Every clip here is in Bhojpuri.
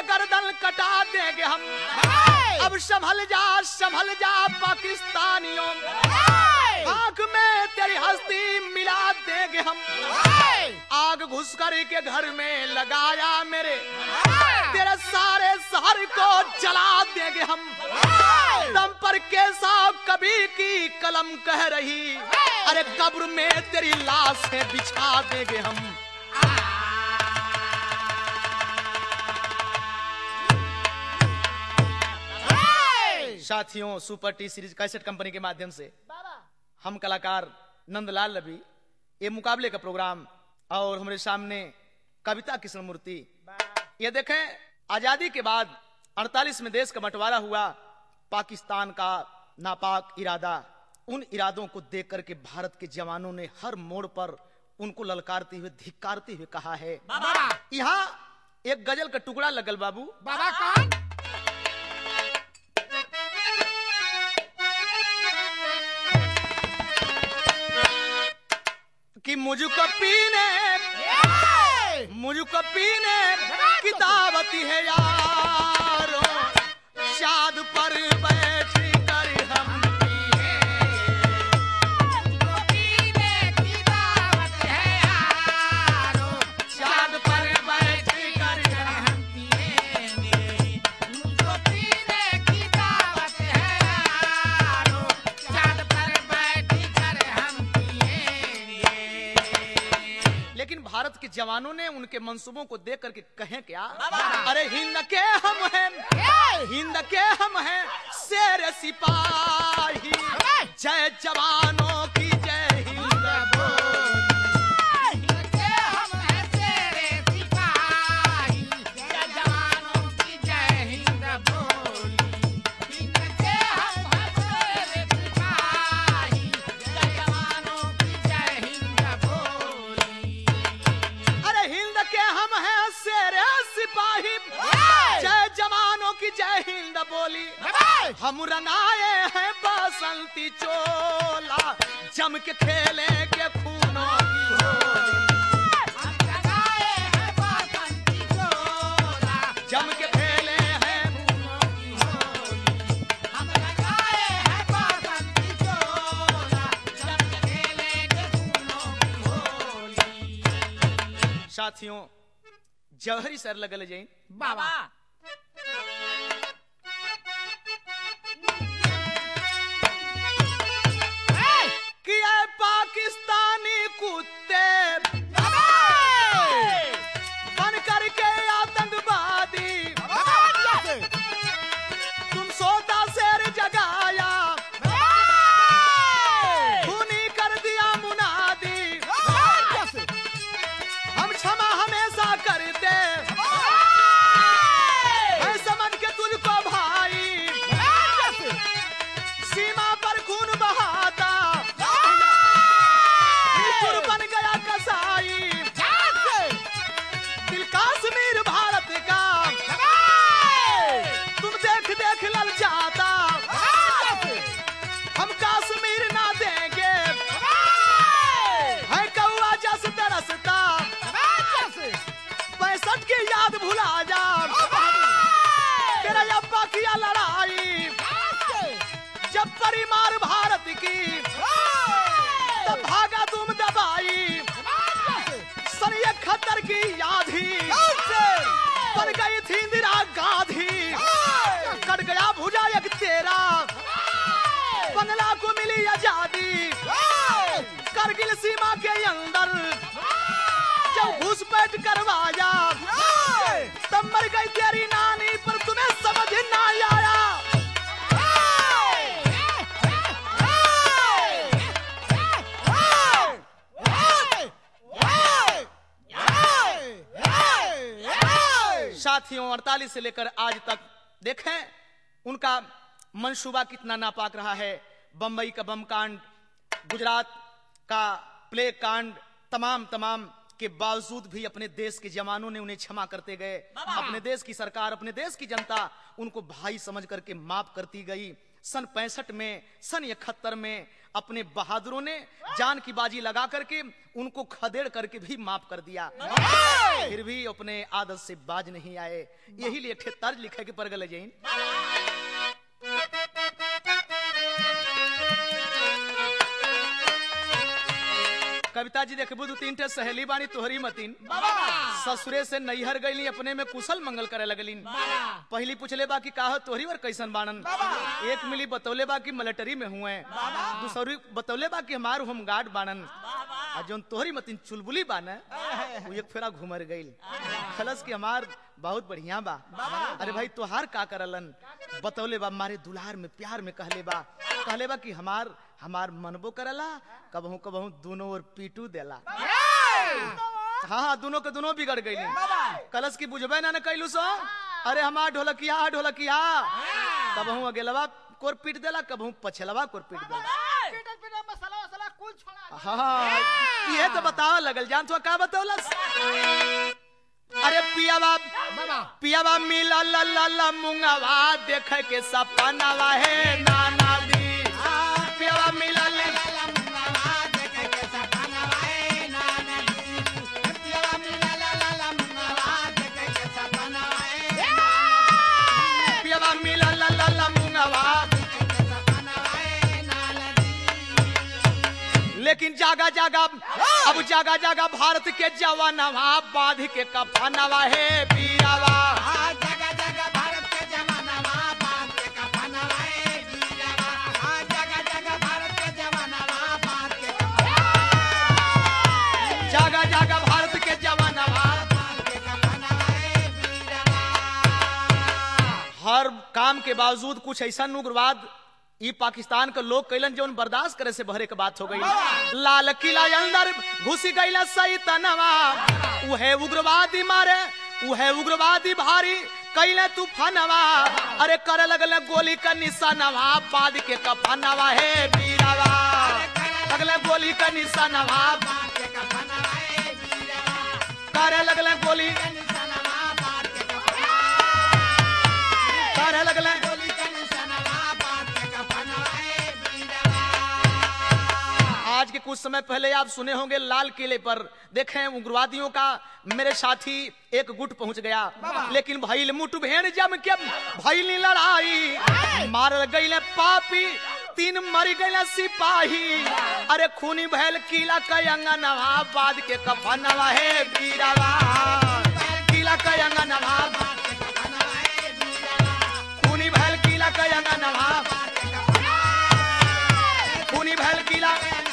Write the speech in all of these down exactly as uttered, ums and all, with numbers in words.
गर्दन कटा देंगे हम। अब संभल जा संभल जा पाकिस्तानियों, आग में तेरी हस्ती मिला देंगे हम। आग घुस कर के घर में लगाया मेरे, तेरे सारे शहर को जला देंगे हम। दम पर कैसा कभी की कलम कह रही, अरे कब्र में तेरी लाश है बिछा देंगे हम। साथियों, super T series cassette company के माध्यम से हम कलाकार नंदलाल रवि ये मुकाबले का प्रोग्राम, और हमारे सामने कविता कृष्णमूर्ति। ये देखें, आजादी के बाद अड़तालीस में देश का बंटवारा हुआ, पाकिस्तान का नापाक इरादा, उन इरादों को देख करके भारत के जवानों ने हर मोड़ पर उनको ललकारते हुए धिक्कारते हुए कहा है। यहाँ एक गजल का टुकड़ा लगल बाबू। बाबा कौन? कि मुझको पीने मुझको पीने की दावती है यारो, शाद पर बैठ कर हम मुझको पीने की दावत है यारो, शाद पर बैठ कर हम पिएंगे। मुझको पीने की दावत है यारो, चाँद पर बैठ कर हम पिएंगे। लेकिन भारत के जवानों ने उनके मंसूबों को देख करके कहें क्या, अरे हिंद के हम हैं, हिंद के हम हैं शेर सिपाही, जय जवानों की जय हिंद बोली। हिंद के हम हैं शेरे सिपाही, जय जवानों की जय हिंद बोली। हिंद के हम हैं शेरे सिपाही, जय जवानों की जय हिंद बोली। अरे हिंद के हम हैं शेर सिपाही, जय जवानों की जय हिंद बोली। हम रंगाए हैं बसंती चोला, जम के खेले के खूनों की होली। हम लगाए हैं बसंती चोला, जम के खेले हैं खूनों की होली। हम लगाए हैं बसंती चोला, जम के खेले के खूनों की होली। साथियों, जौहरी सर लगल जैन बाबा कि ये पाकिस्तानी कुत्ते बन करके आतंकवादी, तुम सोता शेर जगाया, खूनी कर दिया मुनादी। हम क्षमा हमेशा करते हैं समझ के तुझको भाई, सीमा पर खून बहाता मित्र बन गया कसाई। दिल कश्मीर भारत का तुम देख देख लल जाता, हम कश्मीर ना देंगे, है कौआ जस तरसता, पैंसठ की याद भुला जा, तेरा अब्बा किया लड़ाई जब परी मार भारत की, तब भागा तुम दबाई। सन इकहत्तर की याद ही बन गई थी इंदिरा गांधी, कट गया भुजा एक तेरा, बंगला को मिली आजादी। करगिल सीमा के अंदर जब घुसपैठ करवाया, तब मर गई तेरी नानी, पर तुम्हें समझ ना आया। साथियों, अड़तालीस से लेकर आज तक देखें उनका मंसूबा कितना नापाक रहा है। बंबई का बम कांड, गुजरात का प्लेग कांड, तमाम तमाम के बावजूद भी अपने देश के जवानों ने उन्हें क्षमा करते गए। अपने देश की सरकार, अपने देश की जनता उनको भाई समझ करके माफ करती गई। सन पैंसठ में, सन इकहत्तर में अपने बहादुरों ने जान की बाजी लगा करके उनको खदेड़ करके भी माफ कर दिया, फिर भी अपने आदत से बाज नहीं आए। यही लिए एक तर्ज लिखे के परगल जैन। कविता जी देखबू दू तीन ठे सहेली बानी तोहरी मतीन, ससुरे से नैहर गईली, अपने में कुशल मंगल करे लगलीन। पहली पूछले बा कि का हो तोहरी और कैसन बानन, एक मिली बतौले बा कि मिलिट्री में हुए, दूसरी बतौले बा कि हमार होम गार्ड बानन, आ जोन तोहरी मतीन चुलबुली बान वो एक फेरा घुमर गईल। खलस कि हमार बहुत बढ़िया बा। अरे भाई तोहार का करलन, बतौले बा मारे दुलार में प्यार में कहले बा कहले बा कि हमार हमार मनबो करला, कबहू कबहू दोनों और पीटू देला। हाँ हाँ दोनों के दोनों बिगड़ गईली। कलश की बुझबे ना न कैलू सो, अरे हमार ढोलकिया ढोलकिया कबहू अगेलवा कोर पीट देला, कबहू पछलवा कोर पीट देला। हाँ ये तो बताओ लगल, जान तो का बतौलस। अरे पियावा पियावा मिला ला ला ला मुंगवा देख के सपनावा है नाना दी, पियावा मिला ला ला मुंगवा देख के सपनावा है नाना दी, पियावा मिला ला ला मुंगवा देख के सपनावा है, पियावा मिला ला ला मुंगवा देख के सपनावा है नाना दी। लेकिन जागा जागा अब जागा जागा भारत के जवानवा बांध के कफनवा है बीरावा, जागा जागा भारत के जवानवा बांध के कफनवा है बीरावा, जागा जागा भारत के जवानवा बांध के कफनवा, जागा जागा भारत के जवानवा बांध के कफनवा है बीरावा। हर काम के बावजूद कुछ ऐसा उग्रवाद ई पाकिस्तान के लोग कैलन जो बर्दाश्त करे से भरे के बात हो गई। लाल किला अंदर घुसी गईला सैतनवा, उहे उग्रवादी मारे उहे उग्रवादी भारी कैले तूफानवा, अरे करे लगले गोली का निशानवा बांध के कफनवा है बीरावा, लगले गोली का निशानवा बांध के कफनवा है बीरावा, करे लगले गोली का निशानवा बांध के कफनवा, करे लगले गोली का निशानवा बांध के कफनवा है बीरावा। आज के कुछ समय पहले आप सुने होंगे लाल किले पर देखें उग्रवादियों का मेरे साथी एक गुट पहुंच गया, लेकिन भइल मुठभेड़ जम के भइल लड़ाई, मारल गईले पापी तीन मर गईले सिपाही, अरे खूनी भैल किला का अंगनवा बांध के कफनवा है बीरावा, किला का अंगनवा बांध के कफनवा है बीरावा, खूनी भैल किला का अंगनवा बांध के कफनवा, खूनी भैल किला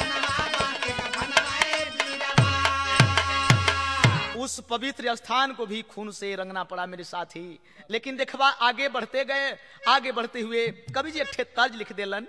उस पवित्र स्थान को भी खून से रंगना पड़ा मेरे साथी। लेकिन देखवा आगे बढ़ते गए, आगे बढ़ते हुए कवि जी एक ठे तर्ज लिख देलन।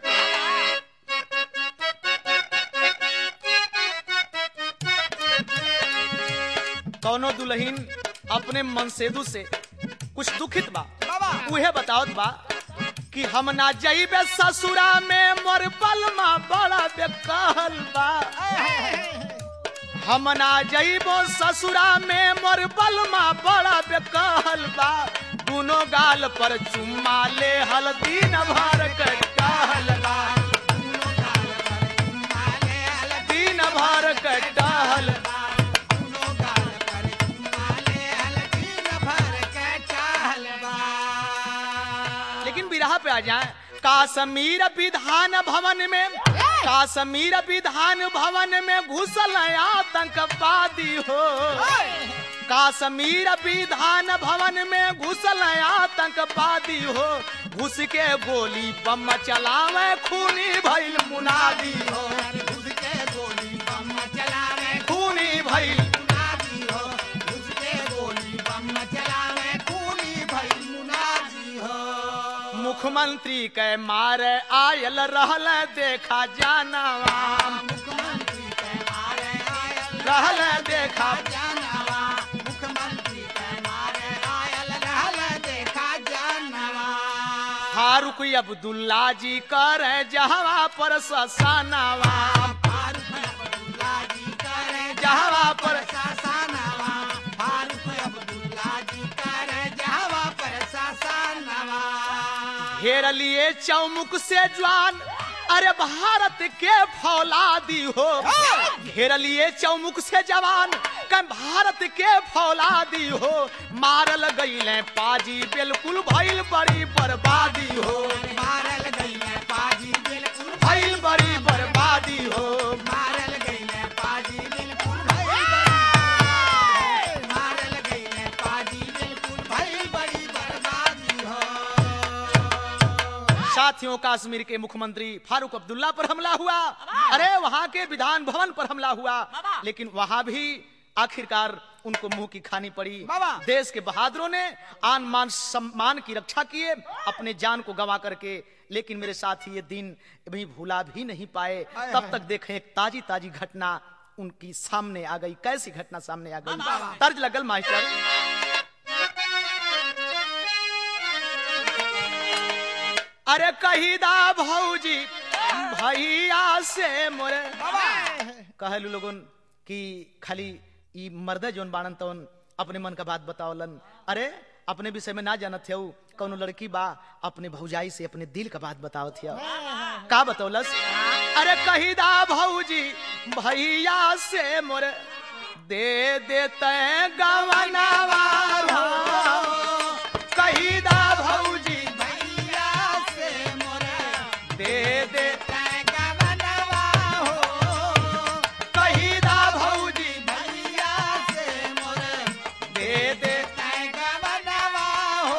कौनो दुल्हीन अपने मनसेदू से कुछ दुखित बा, उहे बतावत बा कि हम ना जाइबे ससुरा में मोर बलमा बड़ा बेकहल बा, हम ना जाइबो ससुरा में मोर बलमा बड़ा बेकहल बा, दोनों गाल पर चुम्मा ले हल्दी न भर के टहल बा, दोनों गाल पर चुम्मा ले हल्दी न भर के टहल बा, दोनों गाल पर चुम्मा ले हल्दी न भर के टहल बा। लेकिन बिरहा पे आ जाए, काश्मीर विधान भवन में काश्मीर विधान भवन में घुसल आतंकवादी हो, काश्मीर विधान भवन में घुसल आतंकवादी हो, घुस के गोली बम चलावे खूनी भइल मुनादी हो, घुस के गोली बम चलावे खूनी भइल मुनादी हो, घुस के गोली बम चलावे खूनी भइल मुनादी हो। मुख्यमंत्री के मारे आयल रहल देखा जानवा, मुख्यमंत्री के मारे आयल रहल देखा जानवा, मुख्यमंत्री के मारे आयल रहल देखा जानवा, फारूक अब्दुल्ला जी करे जहवा पर ससानवा, फारूक अब्दुल्ला जी करे जहवा पर ससानवा, फारूक अब्दुल्ला जी करे जहवा पर ससानवा, घेर लिए चौमुख से ज्वान, अरे भारत के फौलादी हो। घेर लिए चौमुख से जवान, कह भारत के फौलादी हो। मारल गईले पाजी बिल्कुल भइल बड़ी बर्बादी हो। मारल गईले पाजी बिल्कुल भइल बड़ी बर्बादी हो। मारल गईले पाजी बिल्कुल भइल बड़ी मारल गईले पाजी बिल्कुल भइल बड़ी बर्बादी हो। साथियों, कश्मीर के मुख्यमंत्री फारूक अब्दुल्ला पर हमला हुआ, अरे वहां के विधान भवन पर हमला हुआ, लेकिन वहां भी आखिरकार उनको मुंह की खानी पड़ी। देश के बहादुरों ने आन मान सम्मान की रक्षा किए, अपने जान को गंवा करके। लेकिन मेरे साथी ये दिन भी भूला भी नहीं पाए। तब तक देखें एक ताजी ताजी घटना उनकी सामने आ गई। कैसी घटना सामने आ गई? तर्ज लगल मास्टर। अरे कहीदा भौजी भैया से मोरे, कहलू लोगन कि खाली ई मर्द जोन बाणन तवन अपने मन का बात बतावलन। अरे अपने विषय में ना जानत हो, कौनो लड़की बा अपने भौजाई से अपने दिल का बात बतावत हो। का बतौलस? अरे कहीदा भौजी भैया से मोरे दे देते गवनावा। कहीदा भौजी भैया से मोरे दे दे गवनवा हो। कहीदा भौजी भैया से मोरे दे दे गवनवा हो।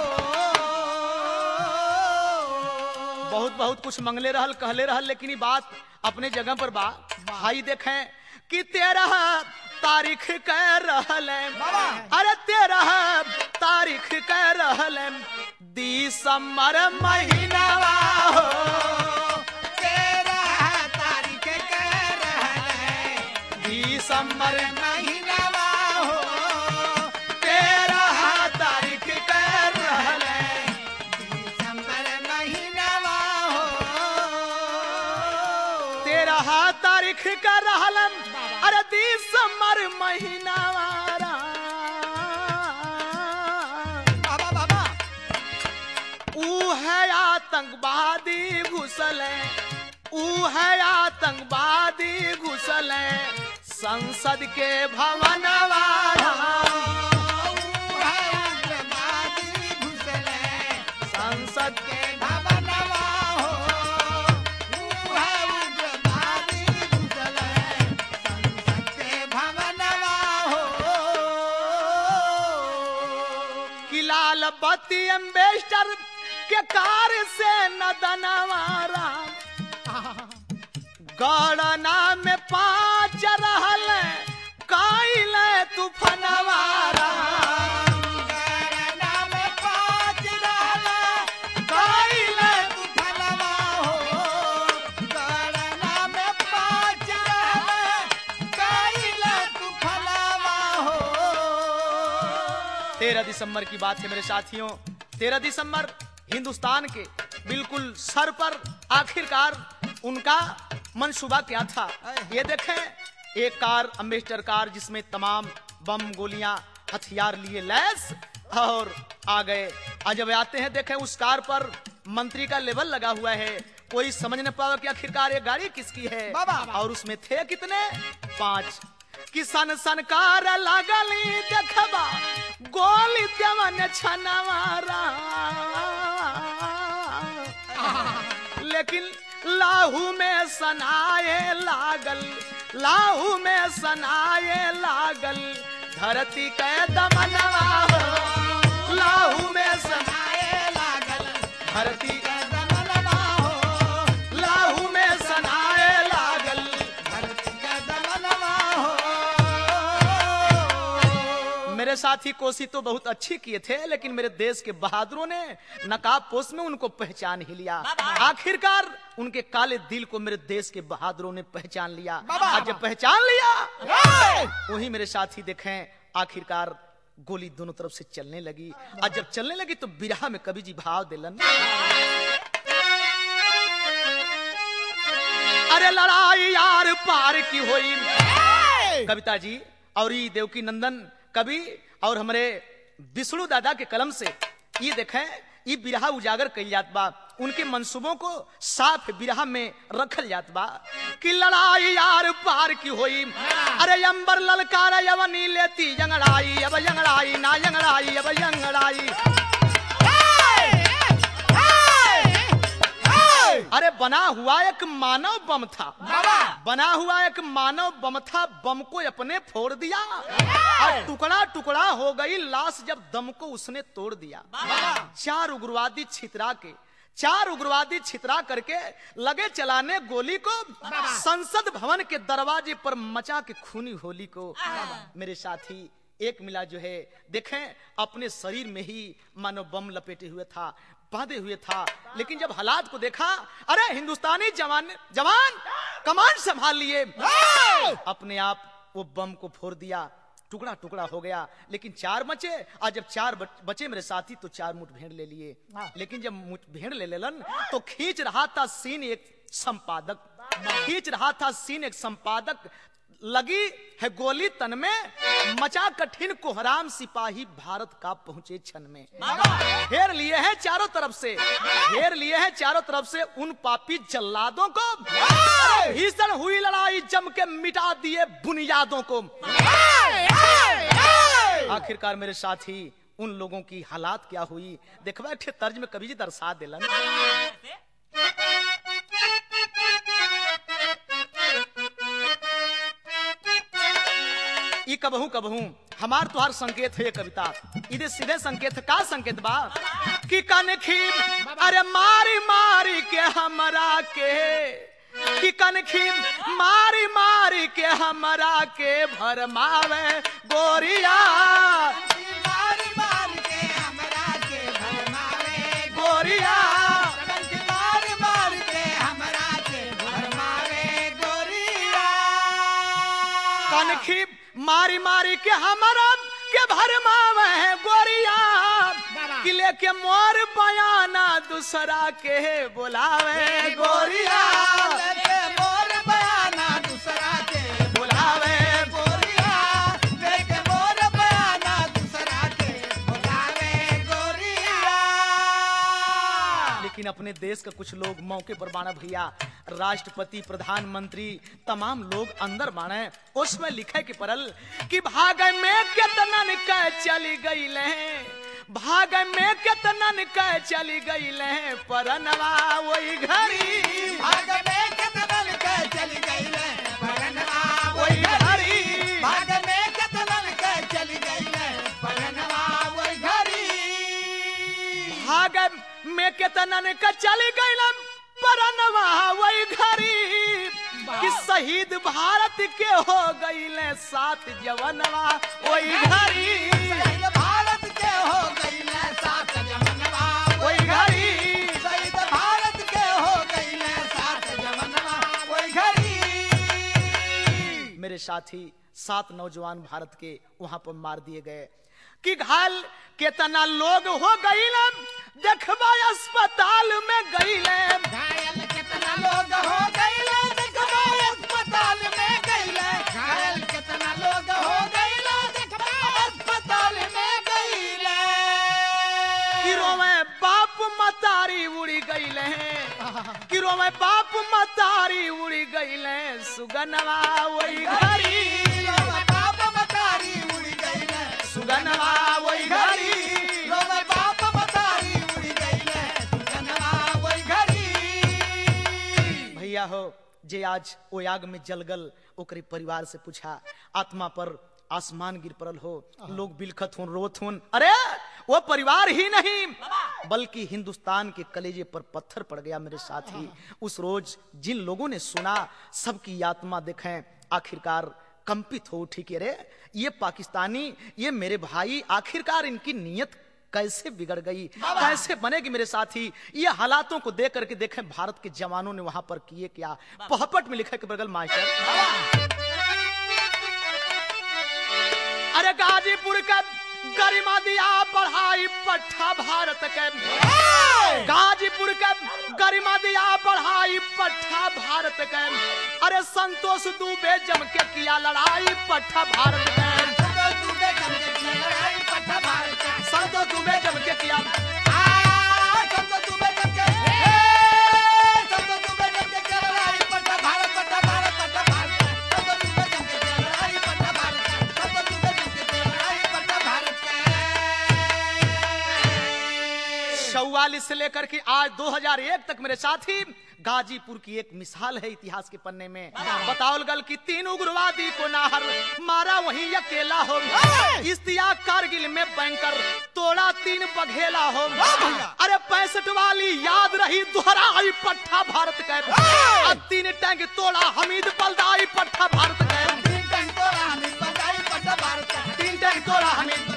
बहुत बहुत कुछ मंगले रहल कहले रहल, लेकिन ये बात अपने जगह पर बा। भाई देखें कि तेरह तारीख कह रहल है, अरे तेरह तारीख कह रहल है दिसंबर महीनावा हो। तेरह तारीख कह रहल है दिसंबर महीनावा हो। तेरह तारीख कह रहल है दिसंबर महीनावा हो। तेरह तारीख कह रहल है, अरे दिसंबर महीनावा। बाबा बाबा ऊ है आतंकवादी घुसल है, ऊ है आतंकवादी घुसल है संसद के भवनवा। संसद के भवनवा हो। संसद के भवनवा हो। कि लाल बत्ती एम्बेसडर के कार से नदनवारा गणना में पाँच रहल काइल तूफानवारा। गणना में पाँच रहल काइल तूफानवा हो। गणना में पाँच रहल काइल तूफानवा हो। तेरह दिसंबर की बात है मेरे साथियों। तेरह दिसंबर हिंदुस्तान के बिल्कुल सर पर आखिरकार उनका मंसूबा क्या था? ये देखें, एक कार अम्बेसडर कार जिसमें तमाम बम गोलियां हथियार लिए लैस और आ गए। आज जब आते हैं देखें उस कार पर मंत्री का लेबल लगा हुआ है। कोई समझ न पावा कि आखिरकार ये गाड़ी किसकी है। और उसमें थे कितने? पांच। किसान सनकार लागली देखबा गोली देवन छनवारा। लेकिन लाहू में सनाए लागल, लाहू में सनाए लागल धरती के दमनवा हो। लाहू में सनाए लागल धरती के दमनवा हो। लाहू में सनाए लागल। धरती के दमनवा हो। मेरे साथी कोशिश तो बहुत अच्छी किए थे, लेकिन मेरे देश के बहादुरों ने नकाब पोश में उनको पहचान ही लिया। आखिरकार उनके काले दिल को मेरे देश के बहादुरों ने पहचान लिया। आज जब पहचान लिया वही मेरे साथी देखें आखिरकार गोली दोनों तरफ से चलने लगी। आज जब चलने लगी तो बिरहा में कवि जी भाव दिलन। अरे लड़ाई यार पार की हुई कविता जी और ये देवकी नंदन कवि और हमारे विष्णु दादा के कलम से ये देखें ये बिरहा उजागर कई जात बा। उनके मंसूबों को साफ बिरहा में रखल जात बा कि लड़ाई यार पार की होई। अरे अंबर ललकार यवनी लेती जंगड़ाई, अब जंगड़ाई ना जंगड़ाई, अब जंगड़ाई। अरे बना हुआ एक मानव बम था, बना हुआ एक मानव बम था, बम को अपने फोड़ दिया और टुकड़ा टुकड़ा हो गई लाश जब दम को उसने तोड़ दिया। चार उग्रवादी छितरा के चार उग्रवादी छितरा करके लगे चलाने गोली को संसद भवन के दरवाजे पर मचा के खूनी होली को। मेरे साथी एक मिला जो है देखें अपने शरीर में ही मानो बम लपेटे हुए था, बांधे हुए था, लेकिन जब हालात को देखा, अरे हिंदुस्तानी जवान जवान कमान संभाल लिए, अपने आप वो बम को फोड़ दिया, टुकड़ा टुकड़ा हो गया। लेकिन चार बचे, और जब चार बचे मेरे साथी तो चार मुठ भेड़ ले लिए। लेकिन जब मुठ भेड़ ले लेलन तो खींच रहा था सीन एक संपादक, खींच रहा था सीन एक संपादक, लगी है गोली तन में, मचा कठिन कोहराम सिपाही भारत का पहुंचे क्षण में। घेर लिए हैं चारों तरफ से, घेर लिए हैं चारों तरफ से उन पापी जल्लादों को, भीषण हुई लड़ाई जम के मिटा दिए बुनियादों को। आखिरकार मेरे साथी उन लोगों की हालात क्या हुई देखवा के तर्ज में कवि जी दर्शा दिलन। ई कबहू कबहू हमार तुहार संकेत है ये कविता, इधे सीधे संकेत का संकेत बा कि कनखी अरे मारी मारी के हमरा के, कि कनखी मारी मारी के हमरा के भरमावे गोरिया, मारी मारी के हमरा के भरमावे गोरिया, मारी मारी के हमरा के भरमावे गोरिया। कनखी मारी मारी के हमरा के भरमावे गोरिया, किले के मोर बयाना दूसरा के बुलावे गोरिया, लेके मोर बयाना दूसरा के बुलावे गोरिया, लेके मोर बयाना दूसरा के बुलावे गोरिया। लेकिन अपने देश का कुछ लोग मौके पर बाना भैया, राष्ट्रपति प्रधानमंत्री तमाम लोग अंदर बाने। उसमें लिखे कि परल कि भाग में केतनन के चली गई ले, भाग में केतनन के चली गई ले, परनवा वही घड़ी, भाग में केतनन के चली गई ले, परनवा वही घड़ी, भाग में केतनन के चली गई ले, परनवा वही घड़ी। भाग में केतनन के चली गई ले, परनवा वही घड़ी, कि शहीद भारत के हो गई ले सात जवनवा वही घड़ी, शहीद भारत के हो गई ले सात जवनवा वही घड़ी, शहीद भारत के हो गई ले सात जवनवा वही घड़ी। मेरे साथी सात नौजवान भारत के वहां पर मार दिए गए। कि घायल केतना लोग हो गई ले, देखबा अस्पताल में गई ले, घायल कितना लोग हो गई ले, देखबा अस्पताल में गई ले, घायल कितना लोग हो गई ले, देखबा अस्पताल में गई ले। किरो में बाप मतारी उड़ी गई ले, किरो में बाप मतारी उड़ी गई ले, सुगनवा वही घड़ी, बाप मतारी उड़ी गई ले, सुगनवा वही घड़ी, बाप मतारी उड़ी गई ले, सुगनवा वही घड़ी। भैया हो जे आज ओ आग में जलगल ओकरे परिवार से पूछा, आत्मा पर आसमान गिर पड़ल हो, लोग बिलखत होन रोत होन, अरे वो परिवार ही नहीं बल्कि हिंदुस्तान के कलेजे पर पत्थर पड़ गया। मेरे साथी उस रोज जिन लोगों ने सुना सबकी आत्मा देखें आखिरकार कंपित हो उठी कि अरे ये पाकिस्तानी, ये मेरे भाई, आखिरकार इनकी नीयत कैसे बिगड़ गई, कैसे बनेगी। मेरे साथी ये हालातों को देख करके देखें भारत के जवानों ने वहां पर किए क्या। पहपट में लिखा कि बगल मास्टर, अरे गाजीपुर का गरिमा दिया बढ़ाई पट्टा भारत के, गाजीपुर का गरिमा दिया बढ़ाई पट्टा भारत के, अरे संतोष दुबे जम के किया लड़ाई पट्टा भारत के, संतोष दुबे जम के किया लड़ाई पट्टा भारत के, संतोष दुबे जम के किया, संतोष दुबे जम के चौवालीस से लेकर के आज दो हज़ार एक तक मेरे साथी गाजीपुर की एक मिसाल है इतिहास के पन्ने में। बताओल गल की तीन उग्रवादी को नाहर मारा वहीं अकेला हो, इश्तियाक कारगिल में बैंकर तोड़ा तीन बघेला हो। अरे पैंसठ वाली याद रही दोहराई पट्टा भारत का, अब तीन टैंक तोड़ा हमीद बलदाई पट्टा भारत का, तीन टैंक तोड़ा हमीद बलदाई पट्टा भारत का, तीन टैंक तोड़ा हमीद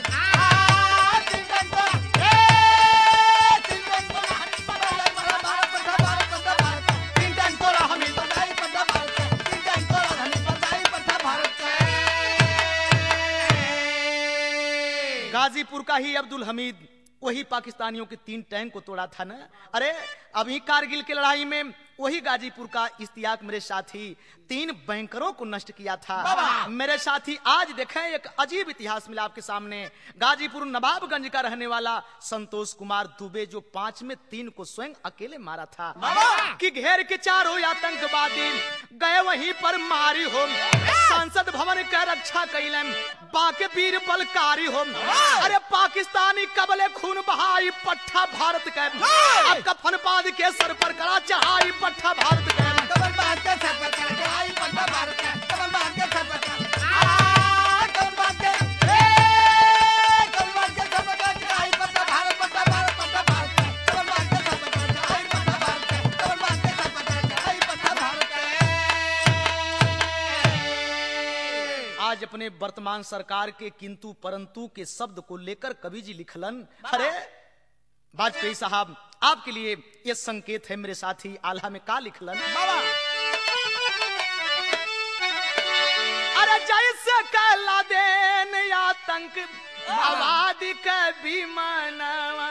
गाजीपुर का ही अब्दुल हमीद वही पाकिस्तानियों के तीन टैंक को तोड़ा था ना। अरे अभी कारगिल की लड़ाई में वही गाजीपुर का इश्तियाक मेरे साथी तीन बैंकरों को नष्ट किया था। मेरे साथी आज देखें एक अजीब इतिहास मिला आपके सामने। गाजीपुर नवाबगंज का रहने वाला संतोष कुमार दुबे जो पांच में तीन को स्वयं अकेले मारा था कि घेर के चारों आतंकवादी गए वहीं पर मारी हो, संसद भवन का रक्षा कैलन बाके वीर बलकारी हो। अरे पाकिस्तानी कबले खून बहाई पट्टा भारत का, अब कफन बांध के सर पर करा चढ़ाई पट्टा भारत का, कमल बांध के सर पर करा चढ़ाई पट्टा भारत का, कमल बांध के सर पर आ कमल बांध के ए कमल बांध के सर पर करा चढ़ाई पट्टा भारत पट्टा भारत पट्टा भारत का, कमल बांध के सर पर करा चढ़ाई पट्टा भारत का, कमल बांध के सर पर करा चढ़ाई पट्टा भारत का। आज अपने वर्तमान सरकार के किंतु परंतु के शब्द को लेकर कवि जी लिखलन। अरे वाजपेयी साहब आपके लिए ये संकेत है मेरे साथी आल्हा में का लिखलन। अरे जैसे कहला देन आतंक आबादी का विमानवा,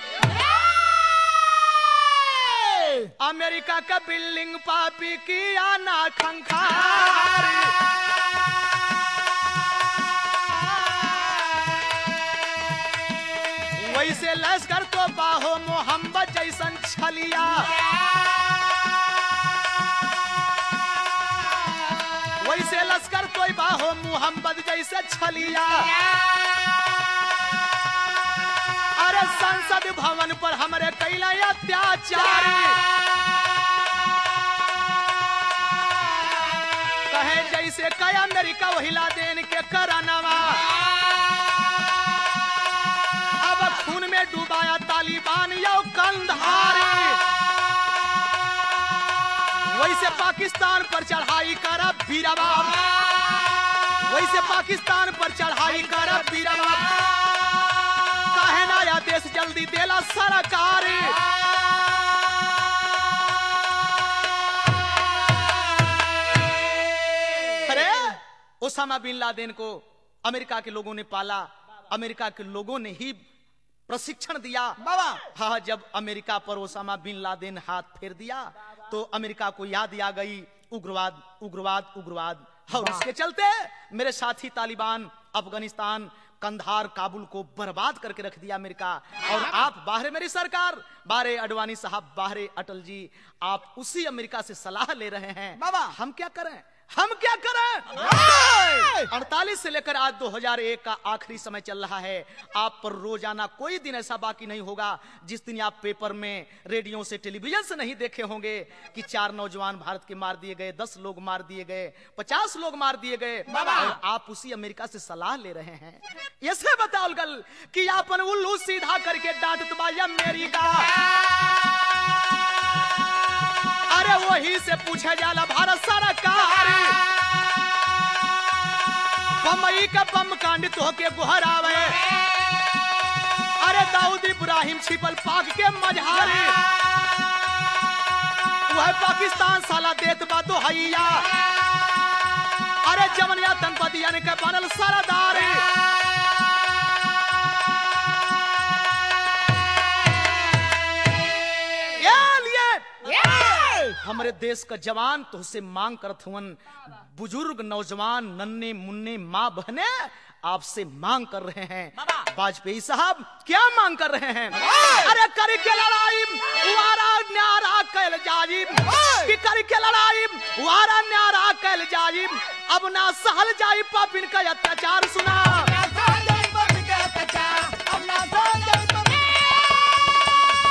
अमेरिका का बिल्डिंग पापी किया ना खंखार, वैसे लश्कर तो बाहो मोहम्मद जैसन छलिया, वैसे लश्कर तो बाहो मोहम्मद जैसे छलिया। अरे संसद भवन पर हमरे कैला अत्याचार, कहे जैसे कया अमेरिका वहिला देन के करानवा, खून में डूबाया तालिबान या कंधार, वैसे पाकिस्तान पर चढ़ाई करा बीरवा, वैसे पाकिस्तान पर चढ़ाई करा बीरवा, काहे नया देश जल्दी देला सरकार। अरे ओसामा बिन लादेन को अमेरिका के लोगों ने पाला, अमेरिका के लोगों ने ही प्रशिक्षण दिया। हाँ, जब अमेरिका पर ओसामा बिन लादेन हाथ फेर दिया तो अमेरिका को याद आ गई उग्रवाद उग्रवाद उग्रवाद, और इसके चलते मेरे साथी तालिबान अफगानिस्तान कंधार काबुल को बर्बाद करके रख दिया अमेरिका। और आप बाहरे मेरी सरकार, बाहरे अडवाणी साहब, बाहरे अटल जी, आप उसी अमेरिका से सलाह ले रहे हैं। हम क्या करें, हम क्या करें। अड़तालीस से लेकर आज दो हज़ार एक का आखिरी समय चल रहा है। आप पर रोजाना कोई दिन ऐसा बाकी नहीं होगा जिस दिन आप पेपर में, रेडियो से, टेलीविजन से नहीं देखे होंगे कि चार नौजवान भारत के मार दिए गए, दस लोग मार दिए गए, पचास लोग मार दिए गए, और आप उसी अमेरिका से सलाह ले रहे हैं। ऐसे बताओ गल कि अपन उल्लू सीधा करके डांट दबाया अमेरिका, अरे वही से पूछे जाला भारत सरकार, बम्बई का बम कांड तो के गुहरावे, अरे दाऊद इब्राहिम छिपल पाक के मझारे, वह पाकिस्तान साला देत बा दोहैया, अरे जमन आतंकवादियन के बनल सरदार। हमारे देश का जवान तो से मांग करत हुन, बुजुर्ग नौजवान नन्हे मुन्ने माँ बहने आपसे मांग कर रहे हैं। वाजपेयी साहब क्या मांग कर रहे हैं? अरे कर के लड़ाई वारा न्यारा कैल जाजिम, कि कर के लड़ाई वारा न्यारा कैल जाजिम, अब ना सहल जाई पापिन का अत्याचार। सुना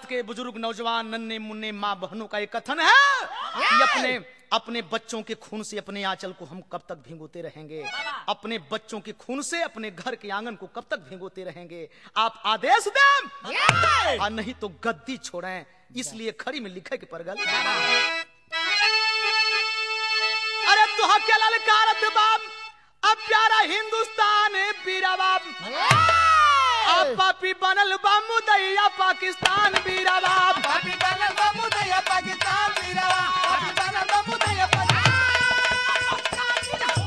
के बुजुर्ग नौजवान नन्हे मुन्ने माँ बहनों का एक कथन है कि अपने अपने बच्चों के खून से अपने आंचल को हम कब तक भिगोते रहेंगे, अपने बच्चों के खून से अपने घर के आंगन को कब तक भिगोते रहेंगे। आप आदेश दें और नहीं तो गद्दी छोड़ें। इसलिए खड़ी में लिखे के परगल अरे तुहा के ललकारत बाप अब प्यारा हिंदुस्तान बीरा बाप अब पापी बनल बा मुदैया पाकिस्तान बीरा बाप पापी बनल बा मुदैया पाकिस्तान बीरा बाप पापी बनल बा मुदैया पाकिस्तान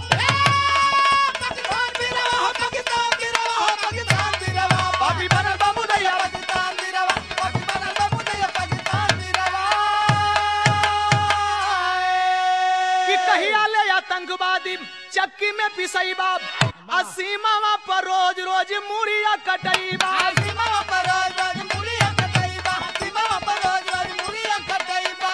बीरा बाप पाकिस्तान बीरा बाप पाकिस्तान बीरा बाप पापी बनल बा मुदैया पाकिस्तान बीरा बाप पापी बनल बा मुदैया पाकिस्तान बीरा कि कहिया ले आतंकवादी चक्की में पिसई बाप असीमा पर रोज रोज मुड़िया कटई बाप सीमा पर रोज रोज मुड़िया कटई बा सीमा पर रोज रोज मुड़िया कटई बा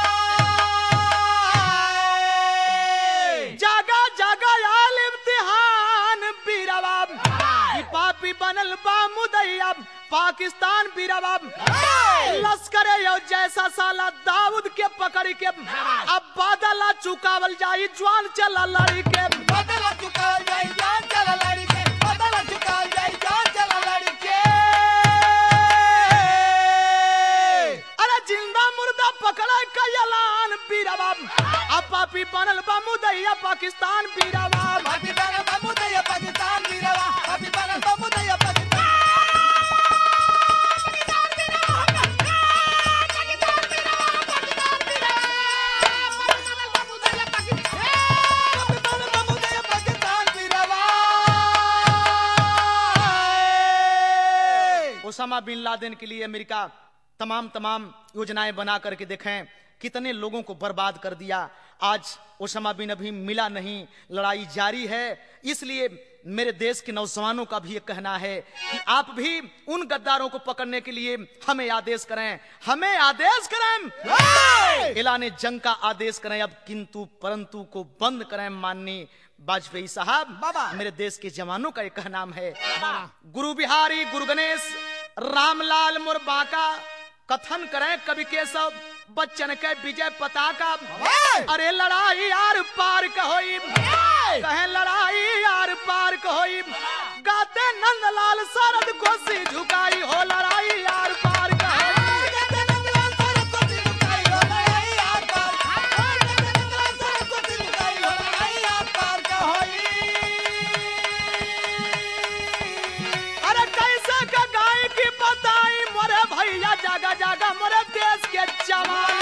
जागा जागा आल इम्तिहान बीरा बाप कि पापी बनल बा मुदैया पाकिस्तान बीरा बाप लश्कर यो जैसा साला दाऊद के पकड़ के अब बादल चुकावल जाई जवान चला लड़ी के बदला चुका जाई जान चला लड़ी के बदला चुका जाई जान चला लड़ी के अरे जिंदा मुर्दा पकड़ा कयलान बीरा बाप अब पापी बनल बा मुदैया पाकिस्तान बीरा बाप पापी बनल बा मुदैया पाकिस्तान बीरा बाप पापी बनल बा मुदैया पाकिस्तान ओसामा बिन लादेन के लिए अमेरिका तमाम तमाम योजनाएं बना करके देखें कितने लोगों को बर्बाद कर दिया। आज ओसामा बिन अभी मिला नहीं, लड़ाई जारी है। इसलिए मेरे देश के नौजवानों का भी ये कहना है कि आप भी उन गद्दारों को पकड़ने के लिए हमें आदेश करें, हमें आदेश करें, ऐलान जंग का आदेश करें। अब किंतु परंतु को बंद करें। माननीय वाजपेयी साहब बाबा मेरे देश के जवानों का एक नाम है गुरु बिहारी गुरु गणेश रामलाल मुरबाका कथन करें कवि केशव बच्चन के विजय पताका। अरे लड़ाई यार पार कहोई कहे लड़ाई यार पार कहोई गाते नंदलाल शरद कोसी झुकाई हो लड़ाई यार पार कहोई जागा जागा मोरे देश के जवान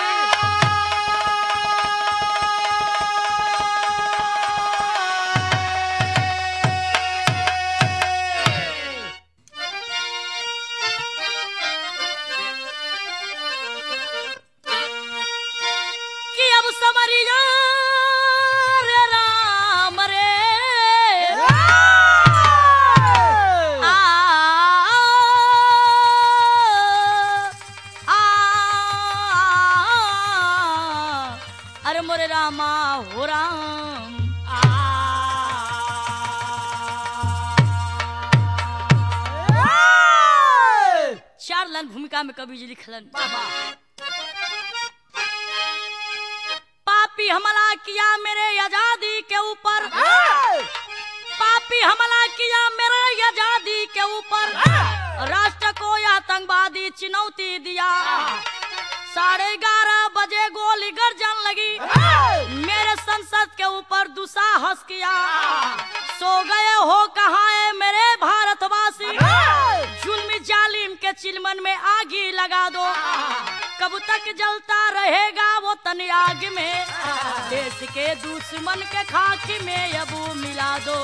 कि अब समरिया रे राम रे मोरे रामा हो राम चार लाइन भूमिका में कवि जी लिखलन। पापी हमला किया मेरे आजादी के ऊपर, पापी हमला किया मेरे आजादी के ऊपर, राष्ट्र को आतंकवादी चुनौती दिया। साढ़े ग्यारह बजे गोली गर्जन लगी, मेरे संसद के ऊपर दुस्साहस किया। सो गए हो कहाँ है मेरे भारतवासी, जुल्मी जालिम के चिलमन में आगी लगा दो। कब तक जलता रहेगा वो तन आग में, देश के दुश्मन के खाक में अब मिला दो।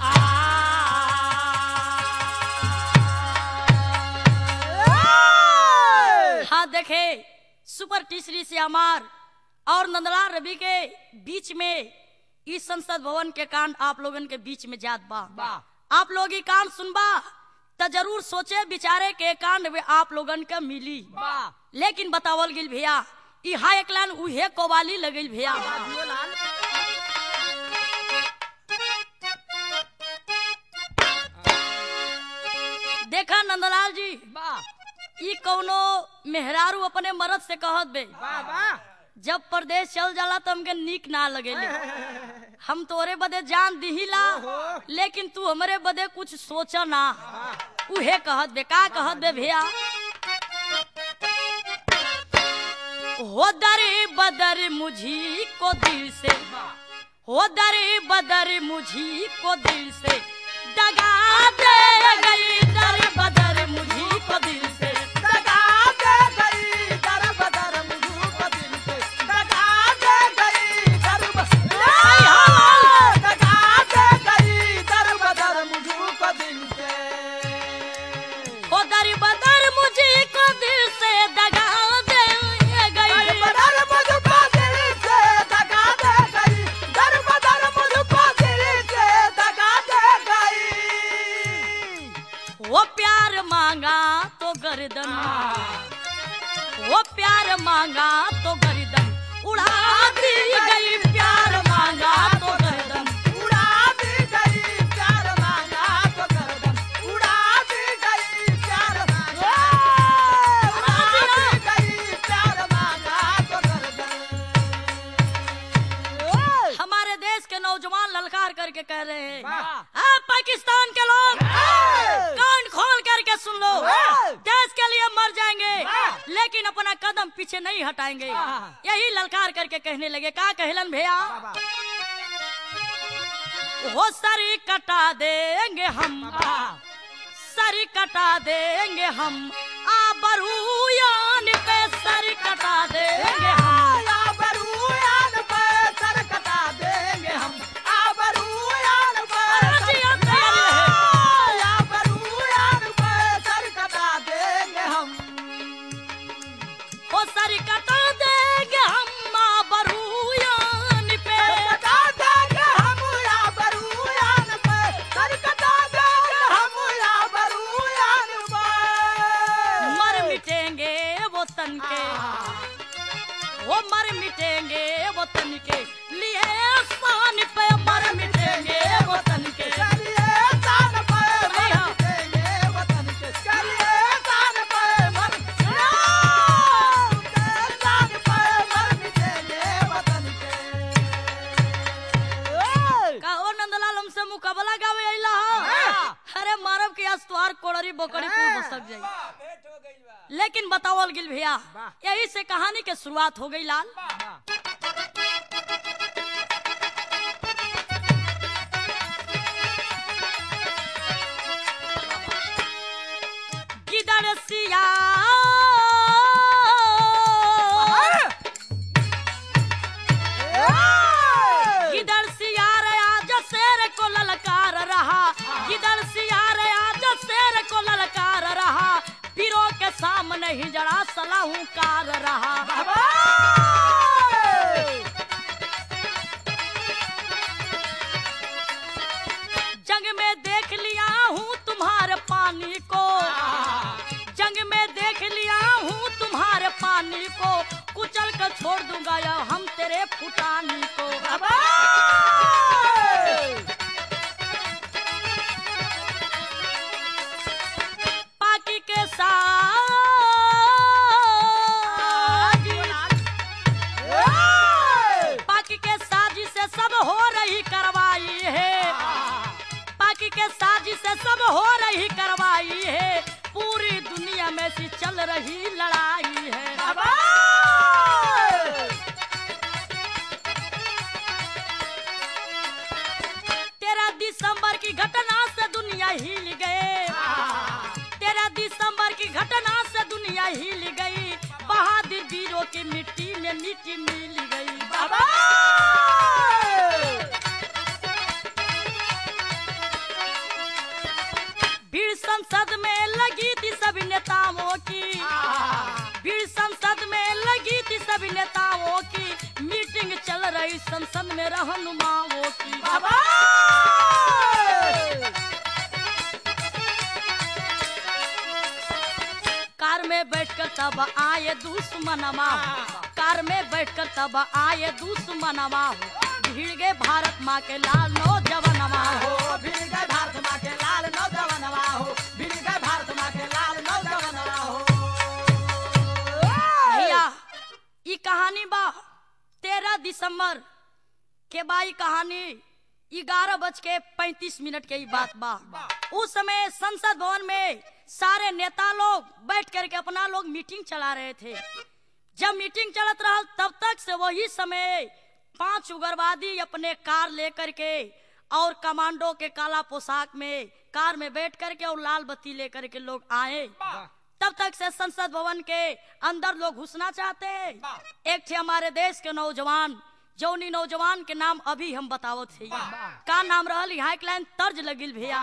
हाँ देखे सुपर टीसरी से अमार और नंदलाल रवि के बीच में इस संसद भवन के कांड आप लोगन के बीच में जात बा, बा। आप लोग ये कांड सुनबा तो जरूर सोचे विचारे के कांड में आप लोगन के मिली बा। लेकिन बतावल गिल भैया यहाँ एक लाइन उहे कोवाली लगल भैया। देखा नंदलाल जी बा ई कौनो मेहरारू अपने मर्द से कहत बे वाह वाह जब परदेश चल जाला तो हमके नीक ना लगेले हम तोरे बदे जान दिहिला लेकिन तू हमरे बदे कुछ सोचा ना उहे कहत बे का कहत बे भैया हो दरे बदर मुझी को दिल से हो दरे बदर मुझी को दिल से दगा दे गई दर बदर मुझी को दिल से दगा दे गई दर बदर मुझू को दिल से दगा दे गई दर बदर दगा दे गई दर बदर मुझू को दिल से हो दर बदर मुझी को दिल से दगा दे गई बदर मुझ को दिल से दगा दे गई दर बदर मुझ को दिल से दगा दे गई वो प्यार मांगा तो गर्दन वो प्यार मांगा तो गर्दन उड़ा दी गई प्यार मांगा तो गर्दन उड़ा दी गई प्यार मांगा तो गर्दन उड़ा दी गई प्यार मांगा उड़ा दी गई प्यार मांगा तो गर्दन हमारे देश के नौजवान ललकार करके कह रहे हैं वाह। "आ, पाकिस्तान के लोग कान खोल करके सुन लो देश के लिए मर जाएंगे लेकिन अपना कदम पीछे नहीं हटाएंगे यही ललकार करके कहने लगे का कहलन भैया वो सरी कटा देंगे हम सरी कटा देंगे हम आबरूयान पे सरी कटा देंगे हम आबरूयान पे सर कटा देंगे हम आबरूयान पे आबरूयान पे सर कटा देंगे हम वो सरी कटा देंगे हम आबरूयान पे कटा देंगे हम आबरूयान पे सर कटा देंगे हम आबरूयान पे मर मिटेंगे वो तन के वो मर मिटेंगे वो तन के लिए शान पे मर मिटेंगे वो तन के चलिए तान पे मर मिटेंगे वतन के चलिए तान पे मर तान पे मर मिटेंगे वतन के का ओ नंदलाल हमसे मुकाबला गावे आइला हो अरे मारब के अस्तवार कोड़री बोकड़ी कुल बसक जाई लेकिन बतावल गिल भैया यही से कहानी के शुरुआत हो गई लाल गिदड़ सिया गिदड़ सिया रे आज शेर को ललकार रहा गिदड़ सिया रे आज शेर को ललकार रहा पीरों के सामने हिजड़ा सलाहूकार रहा जंग में देख लिया हूँ तुम्हारे पानी को जंग में देख लिया हूँ तुम्हारे पानी को कुचल कर छोड़ दूंगा या हम तेरे फुटानी को पाकी के साथ पाकी के साजिश से सब हो रही करवाई है पाकी के साजिश से सब हो रही करवाई है पूरी दुनिया में सी चल रही लड़ाई है तेरह दिसंबर की घटना से दुनिया हिल गए तेरह दिसंबर की घटना से दुनिया हिल गई बहादुर वीरों की मिट्टी में मिट्टी मिल गई भीड़ संसद में लगी थी सभी नेताओं की भीड़ संसद में लगी थी सभी नेताओं की मीटिंग चल रही संसद में रहनुमाओं की कार में बैठकर तब आए दुश्मनमा कार में बैठकर तब आए दुश्मनमा भीड़ गए भारत माँ के लाल नौजवानमा हो भीड़ गए भारत माँ के लाल नौजवानवा हो भीड़ गए भारत माँ के लाल नौजवानवा हो तेरह दिसंबर के बाई कहानी ग्यारह बज के पैंतीस मिनट के ही बात बा। उस समय संसद भवन में सारे नेता लोग बैठ करके अपना लोग मीटिंग चला रहे थे। जब मीटिंग चलत रहा तब तक से वही समय पांच उग्रवादी अपने कार लेकर के और कमांडो के काला पोशाक में कार में बैठ करके और लाल बत्ती लेकर के लोग आए। तब तक से संसद भवन के अंदर लोग घुसना चाहते हैं। एक थे हमारे देश के नौजवान, जौनी नौजवान के नाम अभी हम बतावत है। का नाम रहल, यहाँ एक लाइन तर्ज लगिल भैया।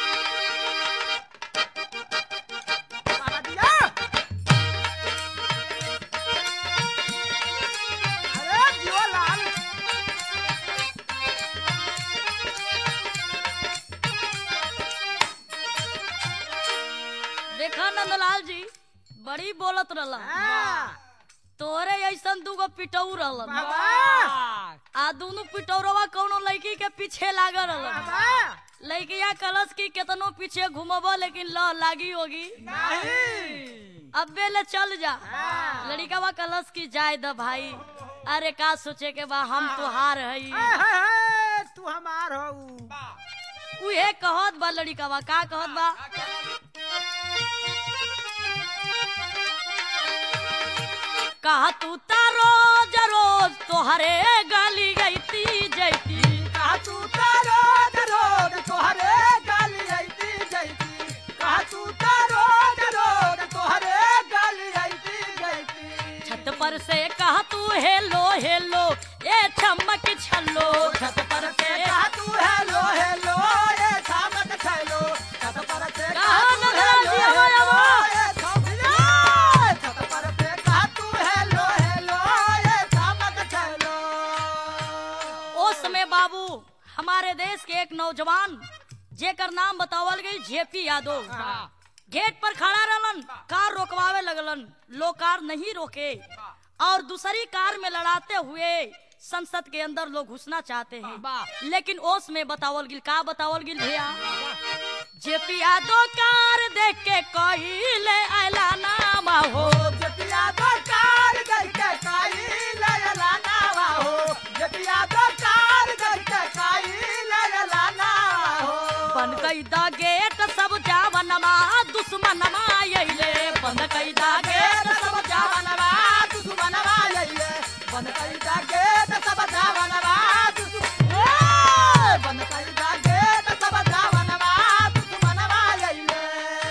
देखा नंदलाल जी बड़ी बोलत रहला, तोरे ऐसन दूगो पिटऊ रहलन आ दोनों पिटौरवा कोनो लड़की के पीछे लागल रहलन। लड़किया कलश की केतनो पीछे घूमबो लेकिन ल लागी होगी अबे ले चल जा। लड़का कलश की जाए द भाई, अरे का सोचे के बा हम तुहार हई तू हमार हो। उहे कहत बा लड़का का कहत बा, कहा तू ता रोज रोज तोहरे गाली गईती जैती, कहा तू ता रोज रोज तोहरे गाली गईती जैती, कहा तू ता रोज रोज तोहरे गाली गईती जैती। छत पर से कहा तू हेलो हेलो ये चमक छल्लो, छत पर से कहा तू हेलो हेलो ये चमक छल्लो, छत पर से कहा तू हेलो हेलो ये छत पर से कहा तू हेलो हेलो ये चमक छल्लो। उस समय बाबू हमारे देश के एक नौजवान जेकर नाम बतावल गई जेपी यादव गेट पर खड़ा रहलन, कार रोकवावे लगलन। लोग कार नहीं रोके और दूसरी कार में लड़ाते हुए संसद के अंदर लोग घुसना चाहते हैं। लेकिन ओस में बतावल गिल, का बतावल गिल भैया, जेपी यादव कार देख के कहिले ऐलाना हो, जेपी यादव कार देख के कहिले ऐलाना हो, जेपी यादव कार देख के कहिले ऐलाना हो। बंद कई दा गेट सब जावनमा दुश्मनमा अइले, बंद कई दा गेट सब जावनमा दुश्मनमा अइले, बंद कई दा गेट सब जावनमा दुश्मनमा, बंद कई दा गेट सब जावनमा दुश्मनमा अइले।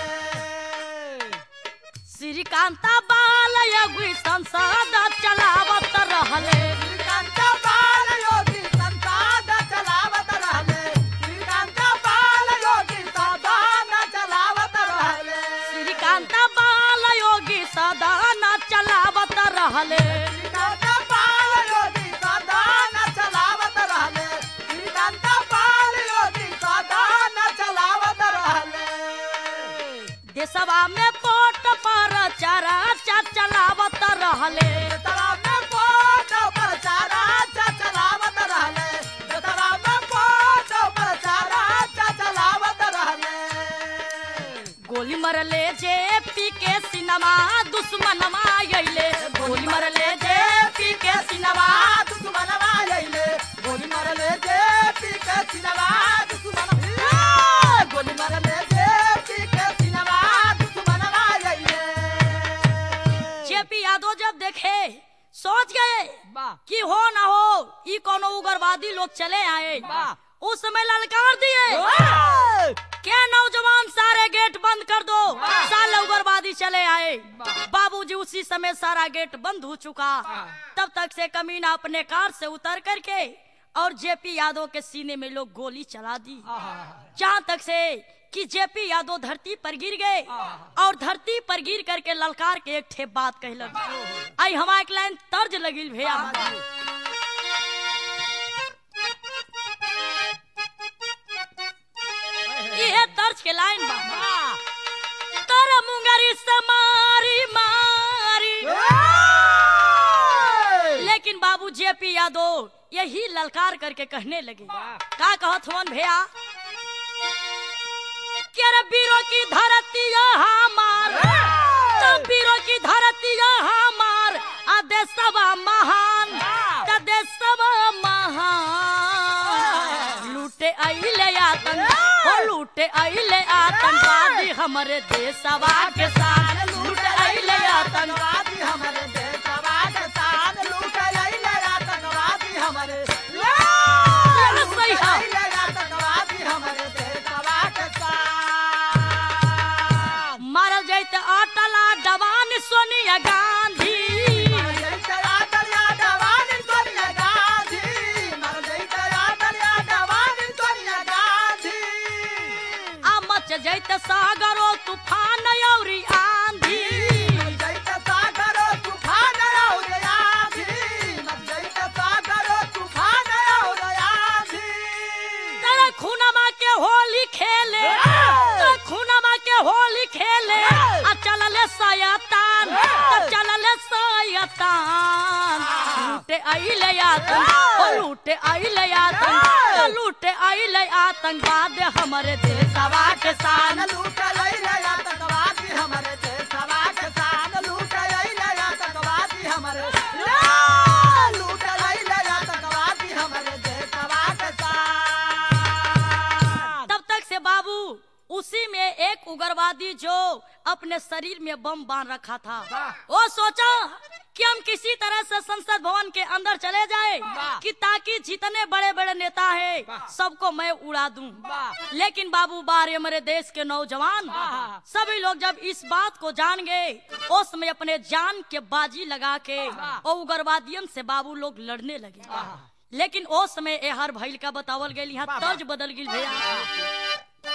श्रीकांता बाल योगी संसद चलावत रहले, श्रीकांता बाल योगी संसद चलावत रहले, श्रीकांता बाल योगी सदन चलावत रहले, श्रीकांता बाल योगी सदन चलावत रहले। श्रीकांता बाल योगी सदन चलावत रहले, श्रीकांता बाल योगी सदन चलावत रहले। देशवा में पोट पर चरा चलावत रहले, देशवा में पोट पर चरा चलावत रहले, देशवा में पोट पर चरा चलावत रहले। गोली मरले जे पी के सिनेमा दुश्मनमा अइले, गोली मरले जे पी के सिनेमा दुश्मनमा अइले, गोली मरले जे पी के सिनेमा दुश्मनमा, गोली मरले जे पी के सिनेमा दुश्मनमा अइले। जेपी यादव जब देखे सोच गए कि हो ना हो ई कोनो उग्रवादी लोग चले आए। उस समय ललकार दिए क्या नौजवान सारे गेट बंद कर दो, साले उग्रवादी चले आए। बाबूजी उसी समय सारा गेट बंद हो चुका। तब तक से कमीना अपने कार से उतर करके और जेपी यादव के सीने में लोग गोली चला दी, जहाँ तक से कि जेपी यादव धरती पर गिर गए और धरती पर गिर करके ललकार के एक ठे बात कहलन। आई हमारे एक लाइन तर्ज लगिल भैया, ये तर्ज के लाइन बा, तर मुंगरी समारी मारी। लेकिन बाबू जेपी यादव यही ललकार करके कहने लगे, का कहत हवन भैया, वीरों की धरती हमार, तो वीरों की धरती हमार, देशवा महान, लूटे अइले आतंकवादी हमरे देशवा के शान लूटे अइले आतंकवादी हमरे देशवा के शान लूट अइले आतंकवादी हमरे सही है। अइले आतंकवादी हमरे देशवा के शान मारल जैत अटला डवान सोनिया गांधी जैतया दरिया डवान सोनिया गांधी मर जैतया दरिया डवान सोनिया गांधी आ मच जैत सागरो तूफान औरी आंधी जैत सागरो तूफान और आंधी मर जैत सागरो तूफान और आंधी तेरे खूनमा के होली खेले तेरे खूनमा के होली खेले आ चलले शयतान आ चलले शयतान लूटे अइले आतंक ओ लूटे अइले आतंक ओ लूटे अइले आतंकवाद हमरे देशवा के शान लूट अइले आतंकवादी हमरे देशवा के शान लूट अइले आतंकवादी हमरे लूट अइले आतंकवादी हमरे देशवा के शान तब तक से बाबू उसी में एक उग्रवादी जो अपने शरीर में बम बांध रखा था वो सोचा कि हम किसी तरह से संसद भवन के अंदर चले जाए कि ताकि जितने बड़े बड़े नेता हैं सबको मैं उड़ा दूं। लेकिन बाबू बारे मेरे देश के नौजवान सभी लोग जब इस बात को जान गए उस समय अपने जान के बाजी लगा के और उग्रवादियों से बाबू लोग लड़ने लगे। लेकिन उस समय ए हर भइल का बतावल गई यहाँ तर्ज बदल गई भैया।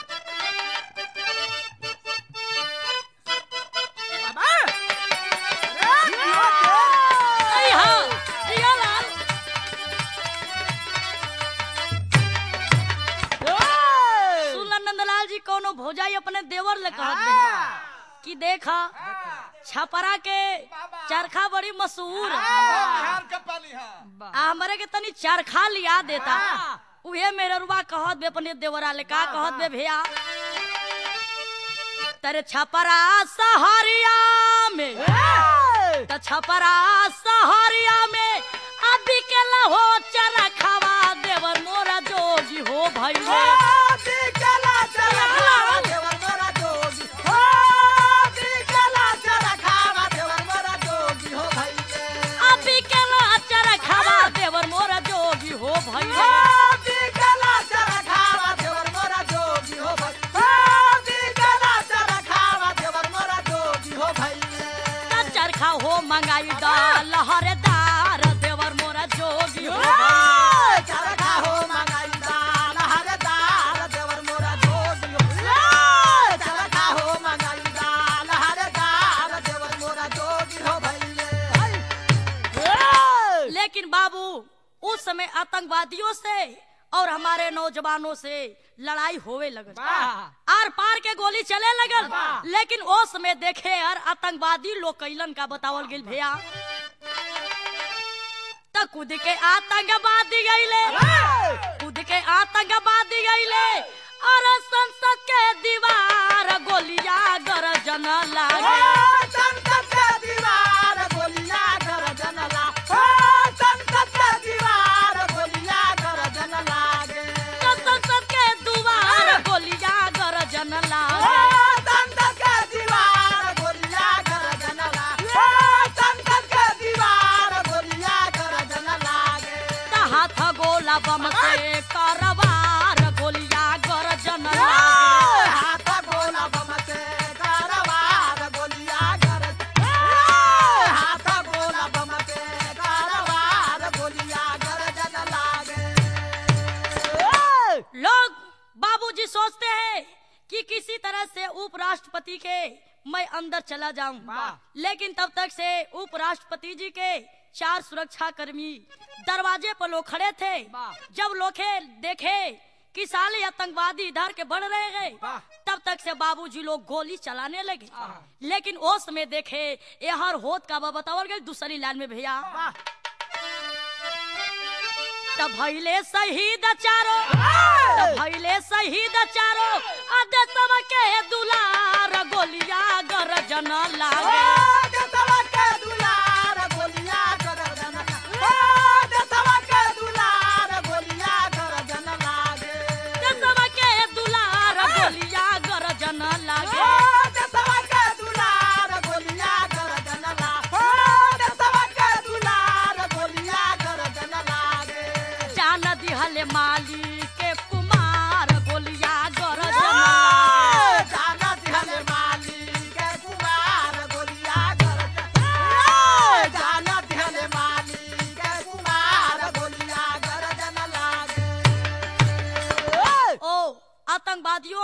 सही है, जिया लाल। सुन नंदलाल जी कोनो भौजाई अपने देवर ले कहत कि देखा छपरा के चरखा बड़ी मशहूर हार के पाली है आ हमरे के तनी चरखा लिया देता उहे मेरे रुआ कहत बे अपने देवरा ले का कहत बे भैया तेरे छपरा सहरिया में त छपरा सहरिया में अभी के लहो चरखावा देवर मोरा जोगी हो भइले चला चला देवर मोरा जोगी हो चला चला खावा देवर मोरा जोगी हो भइले अभी के ला चरखावा देवर मोरा जोगी हो भइले चला चला खावा देवर मोरा जोगी हो भइले चला चला खावा देवर मोरा जोगी हो भइले त चरखा हो मंगाई दाल हरदार देवर मोरा जोगी हो भइले चरखा हो मंगाई दाल हरदार देवर मोरा जोगी हो चरखा हो मंगाई दाल हरदार देवर मोरा जोगी हो भइले लेकिन बाबू उस समय आतंकवादियों से और हमारे नौजवानों से लड़ाई होवे लगल आर पार के गोली चले लगल लेकिन उस समय देखे यार आतंकवादी लोग कैलन का बतावल गेल भैया त कूद के आतंकवादी गईले कूद के आतंकवादी गईले और संसद के दीवार गोलियां गरजन लागे संसद के दीवार गोलियां गरजन लागे संसद के दीवार गोलियां गरजन लागे संसद के दीवार गोलियां गरजन लागे संसद के दीवार गोलियां गरजन लागे संसद के दीवार गोलियां गरजन लागे त हाथ गोला बम से करवार गोलियां गरजन लागे हाथ गोला बम से करवार गोलियां गरजन हाथ गोला बम से करवार गोलियां गरजन लागे लोग बाबूजी सोचते हैं कि किसी तरह से उपराष्ट्रपति के मैं अंदर चला जाऊं लेकिन तब तक से उपराष्ट्रपति जी के चार सुरक्षा कर्मी दरवाजे पर लोग खड़े थे जब लोग देखे कि साले आतंकवादी इधर के बढ़ रहे हैं तब तक से बाबूजी लोग गोली चलाने लगे लेकिन उस समय देखे यहर होत का बतावल गए दूसरी लाइन में भैया तब भइले शहीद चारो तब भइले शहीद चारो अदेशवा के दुलार गोलिया गरजन लागे देशवा के दुलार गोलियां गरजन लागे देशवा के दुलार गोलियां गरजन लागे देशवा के दुलार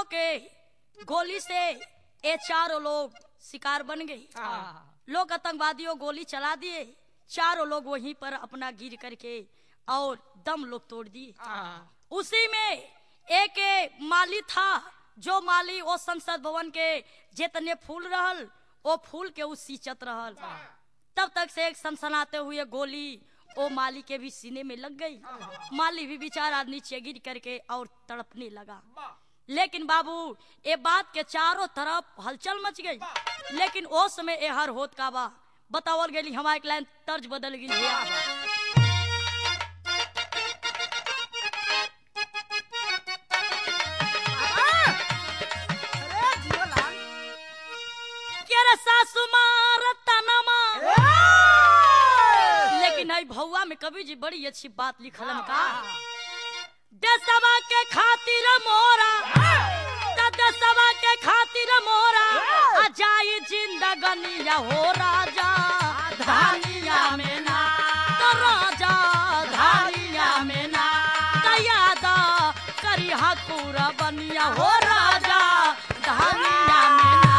के गोली से ये चारों लोग शिकार बन गए। लोग आतंकवादियों गोली चला दिए, चारों लोग वहीं पर अपना गिर करके और दम लोग तोड़ दिए। उसी में एक माली था, जो माली वो संसद भवन के जितने फूल रहल वो फूल के उ सींचत रहल। तब तक से एक सनसनाते हुए गोली ओ माली के भी सीने में लग गई। माली भी बेचारा नीचे गिर करके और तड़पने लगा। लेकिन बाबू ये बात के चारों तरफ हलचल मच गई। लेकिन ओ समय ए हर होत का बा बतावल गई। हमारे लाइन तर्ज बदल गई। सासु मार तनमा। लेकिन आई भौवा में कवि जी बड़ी अच्छी बात लिखलन का, देशवा के खातिर मोरा, देशवा के खातिर मोरा अजाई जिंदगनिया हो राजा धानिया में ना, तो राजा धानिया में ना, यादा करी हकूरा बनिया हो राजा धानिया में ना।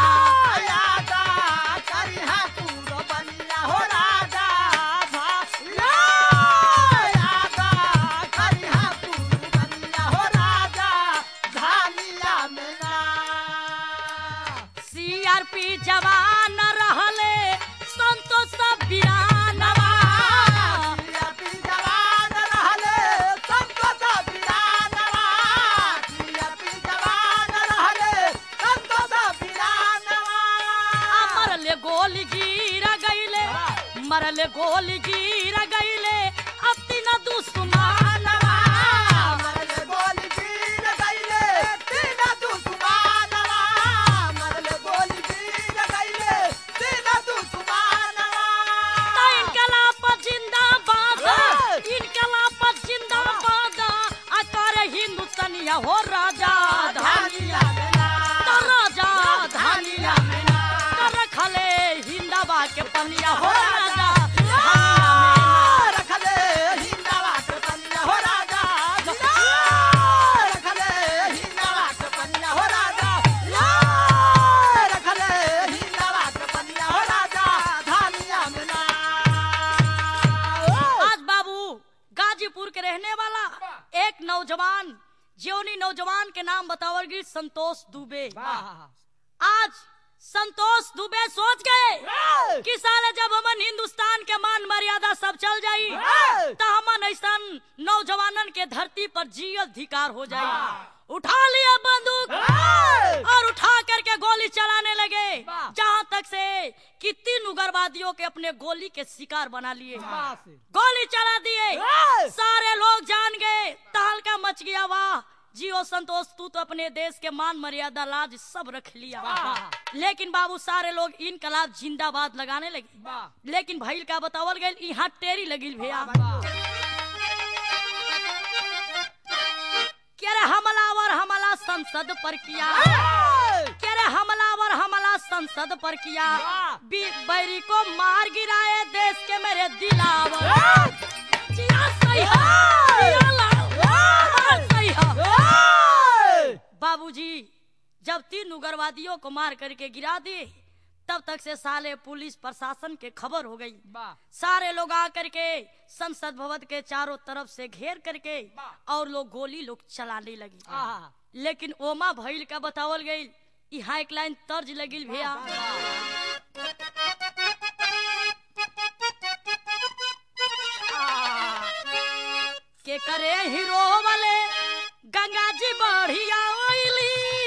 जवान रहले संतोष बिरानवा, जवान रहले संतोष बिरानवा, जवान रहले संतोष बिरानवा। मरले गोली गिर गईले, मरले गोली गिर गईले अब तीन दुश्मनवा, मरले गोली गिर गईले तीन दुश्मनवा, मरले गोली हो राजा धानिया में ना, तो राजा धानिया में ना, तो रखले हिंदावा के पनिया हो राजा धानिया में ना, रखले हिंदावा के पनिया हो राजा, रखले हिंदावा के पनिया हो राजा, रखले हिंदावा के पनिया हो राजा धानिया में ना। आज बाबू गाजीपुर के रहने वाला एक नौजवान, जियोनी नौजवान के नाम बतावल गई संतोष दुबे। आज संतोष दुबे सोच गए कि साले जब हमन हिंदुस्तान के मान मर्यादा सब चल जाई तो हमन ऐसा नौजवानन के धरती पर जी अधिकार हो जाए। उठा लिया बंदूक और उठा करके गोली चलाने लगे, जहाँ तक से कि तीन उग्रवादियों के अपने गोली के शिकार बना लिए। गोली चला दिए, सारे लोग जान गए, तहलका मच गया। वाह जियो संतोष, तू तो अपने देश के मान मर्यादा लाज सब रख लिया। लेकिन बाबू सारे लोग इनकलाब जिंदाबाद लगाने लगे। लेकिन भइल का बतावल गए, यहाँ टेरी लगी भैया। क्या रे हमलावर हमला संसद पर किया, क्या रे हमलावर हमला संसद पर किया, बैरी को मार गिराए देश के मेरे दिलावर। बाबूजी जब तीन उग्रवादियों को मार करके गिरा दिए, तब तक से साले पुलिस प्रशासन के खबर हो गई। सारे लोग आकर के संसद भवन के चारों तरफ से घेर करके और लोग गोली लोग चलाने लगी। लेकिन ओमा भइल का बतावल गई, यहाँ एक लाइन तर्ज लगी भैया। के करे हीरो वाले गंगा जी बढ़िया ओइली।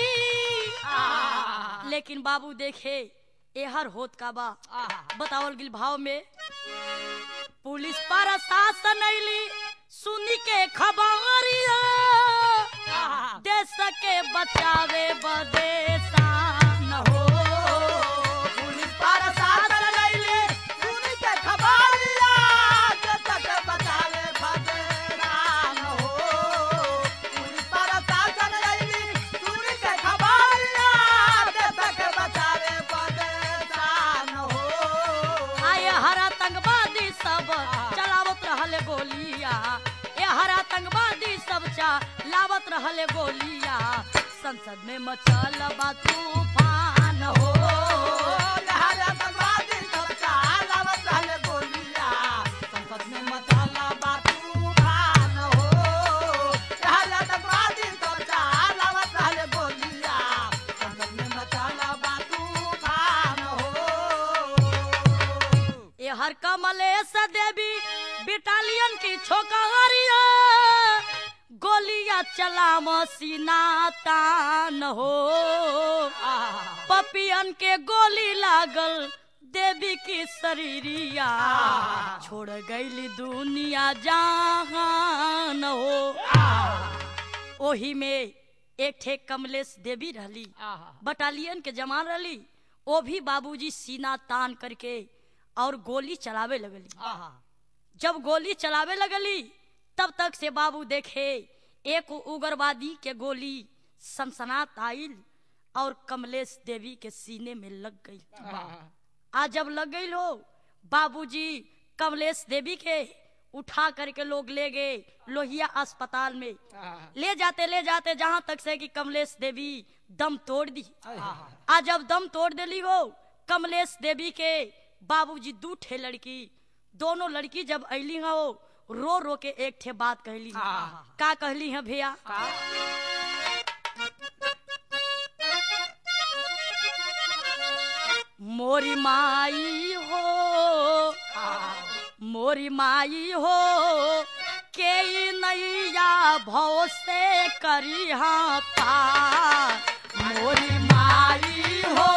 लेकिन बाबू देखे एहर होत का बा बतावल गिल भाव में, पुलिस प्रशासन अइली सुनी के खबरिया, देश के बचावे बदे शान हो। पुलिस प्रशासन अइली सुनी के खबरिया, देश के बचावे बदे शान हो। पुलिस प्रशासन अइली सुनी के खबरिया, देश के बचावे बदे शान हो। आए हर आतंकवादी सब चलावत रहले गोलिया, ये हर आतंकवादी सब चलावत रहले गोलिया, संसद में मचल बा तूफान हो लहरा तंगवादी सब चालावत रहले गोलिया संसद में मचाला बा तूफान हो लहरा तंगवादी सब चालावत रहले गोलिया संसद में मचाला बा तूफान हो ये हर कमलेश देवी बिटालियन की छोकरिया गोलियां चला मसीना तान हो पपियन के गोली लागल देवी की शरीरिया छोड़ गईली दुनिया जहान हो। ओही में एक ठे कमलेश देवी रहली बटालियन के जवान रहली। वो भी बाबूजी सीना तान करके और गोली चलावे लगली। जब गोली चलावे लगली तब तक से बाबू देखे एक उग्रवादी के गोली सनसनात आइल और कमलेश देवी के सीने में लग गई। आज जब लग गई हो बाबूजी कमलेश देवी के उठा करके लोग ले गए लोहिया अस्पताल में। ले जाते ले जाते जहां तक से कि कमलेश देवी दम तोड़ दी। आज जब दम तोड़ दिली हो कमलेश देवी के बाबूजी दू ठे लड़की दोनों लड़की जब अली हो रो रो के एक ठे बात कहली। का कहली है भैया? मोरी माई हो मोरी माई हो के नैया भव से करी हाँ पार मोरी माई हो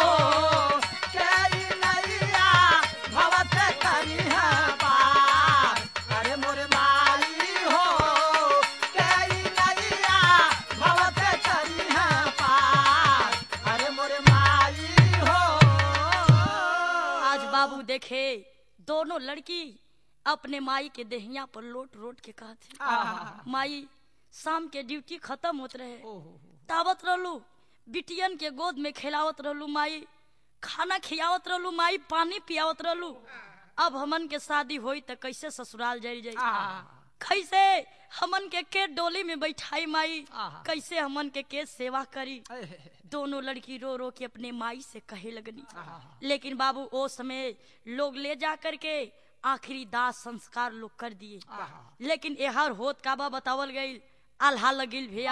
बाबू देखे दोनों लड़की अपने माई के देहिया पर लोट रोट के कहते माई शाम के ड्यूटी खत्म होत रहे तावत रहलू बिटियन के गोद में खिलावत रहलू माई खाना खियावत रहलू माई पानी पियावत रहलू। अब हमन के शादी होई त कैसे ससुराल जाई जाई कैसे हमन के के डोली में बैठाई माई कैसे हमन के के सेवा करी। दोनों लड़की रो रो के अपने माई से कहे लगनी। लेकिन बाबू ओ समय लोग ले जा करके आखिरी दाह संस्कार लोग कर दिए। लेकिन एहर होत काबा बतावल गई अल्हा लगिल भैया।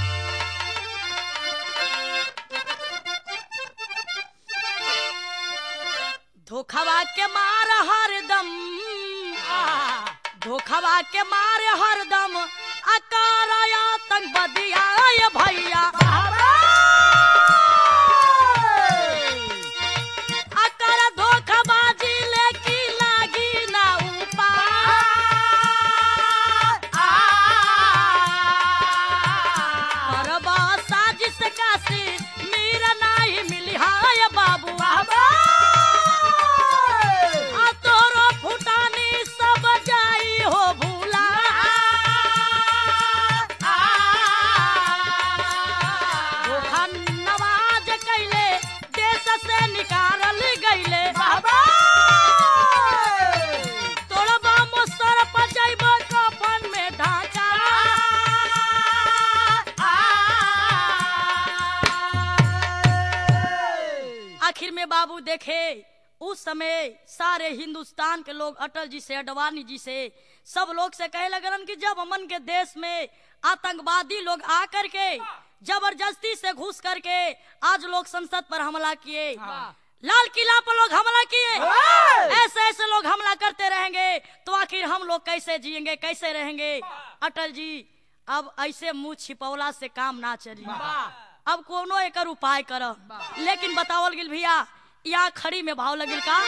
धोखावा के मार हरदम धोखावा के मार हरदम अकाराया तंग बदिया भैया अकर धोखाबाजी लेकी लागी ना ऊपर करबा साजिश कासी मीरा नहीं मिली हाय बाबू बाबू देखे उस समय सारे हिंदुस्तान के लोग अटल जी से अडवाणी जी से सब लोग से कहे लगन कि जब अमन के देश में आतंकवादी लोग आकर के जबरदस्ती से घुस करके आज लोग संसद पर हमला किए लाल किला पर लोग हमला किए ऐसे ऐसे लोग हमला करते रहेंगे तो आखिर हम लोग कैसे जिएंगे कैसे रहेंगे। अटल जी अब ऐसे मुंह छिपौला से काम ना चली अब कोनो एक उपाय कर। लेकिन बतावल गिल भैया यहाँ खड़ी में भाव लगिल का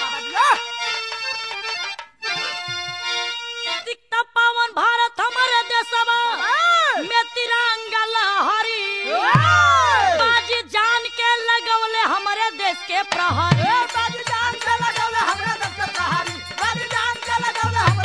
दिखता पावन भारत हमारे देशवा में तिरंगा लहरी बाजी जान के लगवले हमारे देश के प्रहरी बाजी जान के लगवले हमारे देश के प्रहरी बाजी जान के लगवले हमारे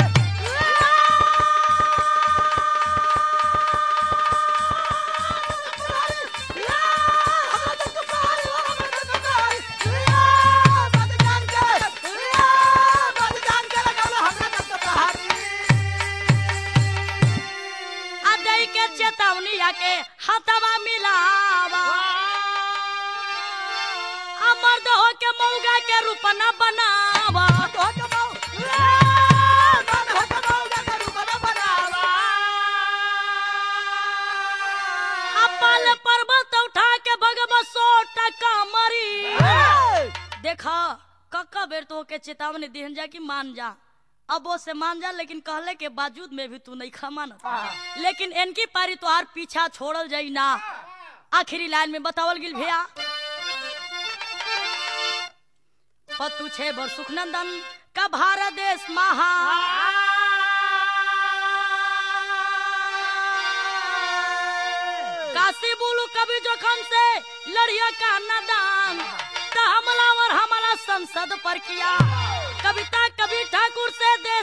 मैया के हाथवा मिलावा मर्द हो के मौगा के रूप न बनावा पाल पर्वत उठा के भगवा सौ टका मरी देखा कक्का बेर तो के चेतावनी दिहन जा कि मान जा अब वो से मान जा लेकिन कहले के बावजूद में भी तू नहीं खमान लेकिन इनकी पारी तो आर पीछा छोड़ल जाई ना आखिरी लाइन में बतावल गिल भैया पतु छे बर सुखनंदन का भारत देश महा काशी बोलू कभी जोखन से लड़िया का नदान तो हमलावर हमला संसद पर किया कविता कभी ठाकुर से दे